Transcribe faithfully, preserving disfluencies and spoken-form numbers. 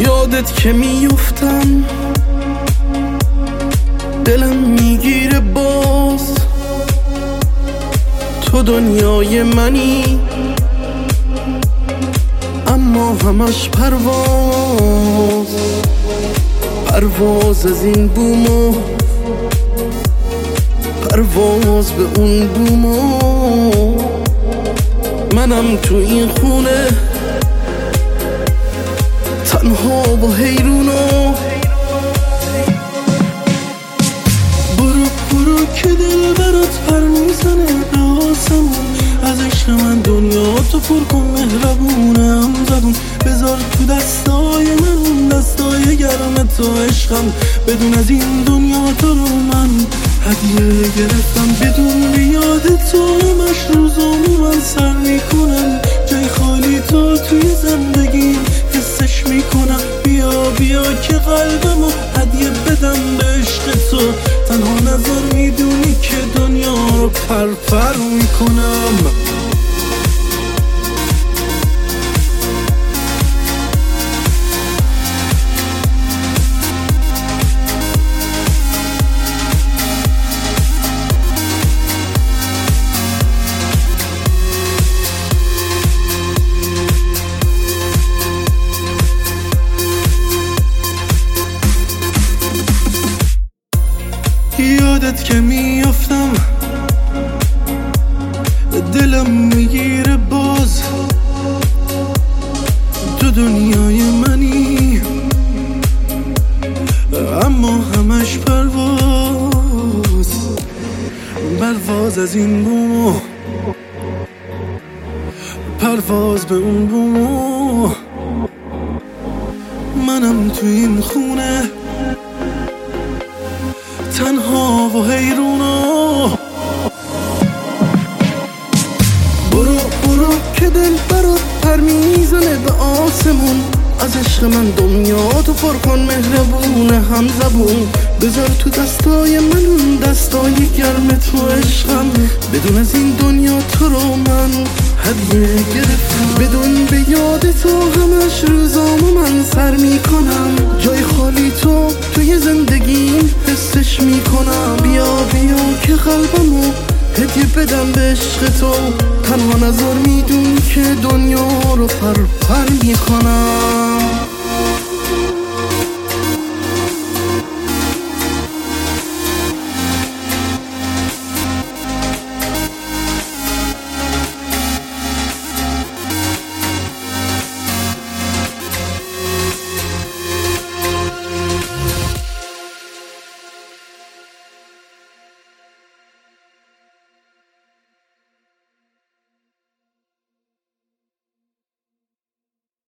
یادت که میفتم دلم میگیره باز، تو دنیای منی اما همش پرواز، پرواز از این بوم و پرواز به اون بوم و منم تو این خونه تنها و حیرون و برو برو که دل برات پر میزنه به آسمون، از عشق من دنیا تو پر کن مهربونه هم زبون، بذار تو دستای من اون دستای گرم تو عشقم، بدون از این دنیا تو رو من هدیه گرفتم، بدون بیاد تو همش روزامو من سر میکنم، جای خالی تو توی زندگی حسش میکنم، بیا بیا که قلبمو هدیه بدم به عشق تو، تنها نظر میدونی که دنیا رو پر پر میکنم. یادت که میافتم دلم میگیره باز، تو دنیای منی اما همش پرواز، پرواز از این بوم پرواز به اون بوم، منم تو این خونه تنها و حیرونو برو برو که دل برات پر میزنه به آسمون، از عشق من دنیا تو پر کن مهربونه هم زبون، بذار تو دستای من اون دستای گرم تو عشقم، بدون از این دنیا تو رو من هدیه گرفتم، بدون به یاد تو همش روزامو من سر میکنم، جای خالی تو توی زندگیم حسش میکنم، بیا بیا که قلبمو هدیه بدم به عشق تو، تنها نظر میدونی که دنیا رو پر پر میکنم.